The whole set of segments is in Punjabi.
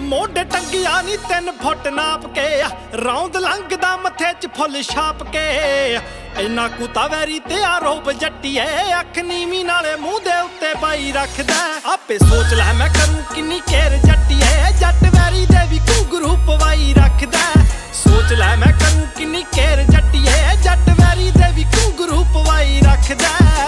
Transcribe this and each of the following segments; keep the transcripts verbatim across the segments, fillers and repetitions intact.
ਮੋਢੇ ਟੰਗਿਆ ਨੀ ਤਿੰਨ ਫੁੱਟ ਨਾਪ ਕੇ ਰੌਂਦ ਲੰਘਦਾ ਮੱਥੇ 'ਚ ਫੁੱਲ ਛਾਪ ਕੇ ਇੰਨਾ ਕੁ ਤਾਂ ਵੈਰੀ ਤੇ ਆਰੋਪ ਜੱਟੀਏ ਅੱਖ ਨੀਵੀਂ ਨਾਲੇ ਮੂੰਹ ਦੇ ਉੱਤੇ ਪਾਈ ਰੱਖਦਾ ਆਪੇ ਸੋਚ ਲੈ ਮੈਂ ਕਰੂੰ ਕਿੰਨੀ ਕੇਰ ਜੱਟੀਏ ਜੱਟ ਵੈਰੀ ਦੇ ਵੀ ਘੁੰਗਰੂ ਪਵਾਈ ਰੱਖਦਾ ਸੋਚ ਲੈ ਮੈਂ ਕਰੂੰ ਕਿੰਨੀ ਕੇਰ ਜੱਟੀਏ ਜੱਟ ਵੈਰੀ ਦੇ ਵੀ ਘੁੰਗਰੂ ਪਵਾਈ ਰੱਖਦਾ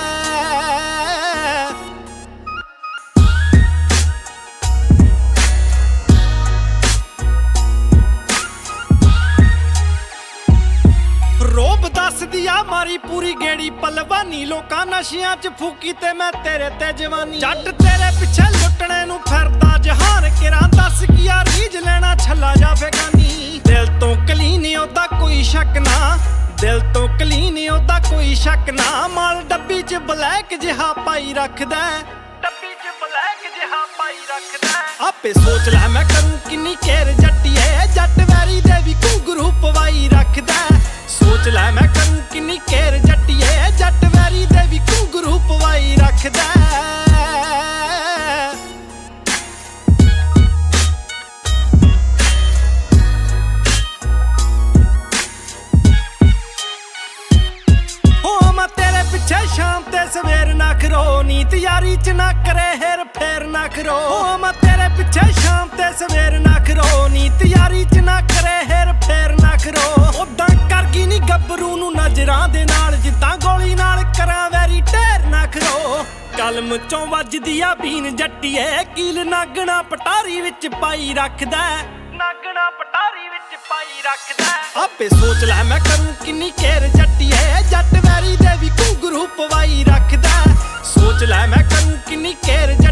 ਰੋਬ ਦੱਸਦੀ ਆ ਮਾਰੀ ਪੂਰੀ ਗੇੜੀ ਪਲਵਾਨੀ ਲੋਕਾਂ ਨਸ਼ਿਆਂ 'ਚ ਫੂਕੀ ਤੇ ਮੈਂ ਤੇਰੇ ਤੇ ਜਵਾਨੀ ਜੱਟ ਤੇਰੇ ਪਿੱਛੇ ਲੁੱਟਣੇ ਨੂੰ ਫਿਰਦਾ ਜਹਾਨ ਕਿਰਾਂ ਦੱਸ ਕੀ ਆ ਰੀਝ ਲੈਣਾ ਛੱਲਾ ਜਾ ਫੇਗਾਨੀ ਦਿਲ ਤੋਂ ਕਲੀਨ ਉਹਦਾ ਕੋਈ ਸ਼ੱਕ ਨਾ ਦਿਲ ਤੋਂ ਕਲੀਨ ਉਹਦਾ ਕੋਈ ਸ਼ੱਕ ਨਾ ਮਾਲ ਡੱਬੀ 'ਚ ਬਲੈਕ ਜਿਹਾ ਪਾਈ ਰੱਖਦਾ ਡੱਬੀ 'ਚ ਬਲੈਕ ਜਿਹਾ ਪਾਈ ਰੱਖਦਾ ਆਪੇ ਸੋਚ ਲੈ ਮੈਂ ਕਰੂੰ ਕਿੰਨੀ ਕੇਰ ਜੱਟੀਏ ਜੱਟ ਵੈਰੀ ਦੇ ਵੀ ਘੁੰਗਰੂ ਪਵਾਈ ਰੱਖਦਾ ਸੋਚ ਲੈ ਮੈਂ ਕਰੂੰ ਕਿੰਨੀ ਕੇਰ ਜੱਟੀਏ ਜੱਟ ਵੈਰੀ ਦੇ ਵੀ ਘੁੰਗਰੂ ਪਵਾਈ ਰੱਖਦਾ ਹੋ ਮੈਂ ਤੇਰੇ ਪਿੱਛੇ ਸ਼ਾਮ ਤੇ ਸਵੇਰ ਨਾ ਖਰੋ ਨੀਤ ਯਾਰੀ 'ਚ ਨਾ ਕਰੇ ਹੇਰ ਫੇਰ ਨਾ ਖਰੋ ਹੋ ਮੈਂ ਤੇਰੇ ਪਿੱਛੇ ਸ਼ਾਮ ਤੇ ਸਵੇਰ ਨਾ ਖਰੋ ਨੀਤ ਯਾਰੀ 'ਚ ਨਾ ਕਰੇ ਹੇਰ ਫੇਰ ਨਾ ਖਰੋ ਉਦਾਂ ਕਰ ਗਈ ਨੀ ਗੱਭਰੂ ਨੂੰ ਨਜ਼ਰਾਂ ਦੇ ਨਾਲ ਜਿੱਦਾਂ ਗੋਲੀ ਨਾਲ ਕਰਾਂ ਵੈਰੀ ਢੇਰ ਨਾ ਖਰੋ ਕਲਮ ਚੋਂ ਵੱਜਦੀ ਆ ਬੀਨ ਜੱਟੀਏ ਕੀਲ ਨਾਗਣਾ ਪਟਾਰੀ ਵਿੱਚ ਪਾਈ ਰੱਖਦਾ ਨਾਗਣਾ ਪਟਾਰੀ ਵਿੱਚ ਪਾਈ ਰੱਖਦਾ ਆਪੇ ਸੋਚ ਲੈ ਮੈਂ ਕਰੂੰ ਕਿੰਨੀ ਕੇਰ ਜੱਟੀਏ ਜੱਟ ਵੈਰੀ ਦੇ ਵੀ ਘੁੰਗਰੂ ਪਵਾਈ ਰੱਖਦਾ ਸੋਚ ਲੈ ਮੈਂ ਕਰੂੰ ਕਿੰਨੀ ਕੇਰ